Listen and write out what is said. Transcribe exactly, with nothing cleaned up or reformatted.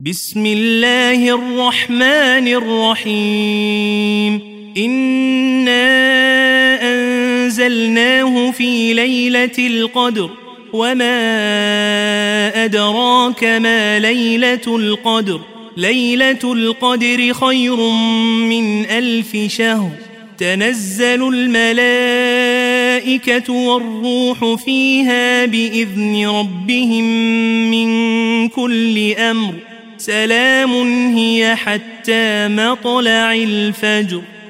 بسم الله الرحمن الرحيم إنا أنزلناه في ليلة القدر وما أدراك ما ليلة القدر ليلة القدر خير من ألف شهر تنزل الملائكة والروح فيها بإذن ربهم من كل أمر سلام هي حتى مطلع الفجر.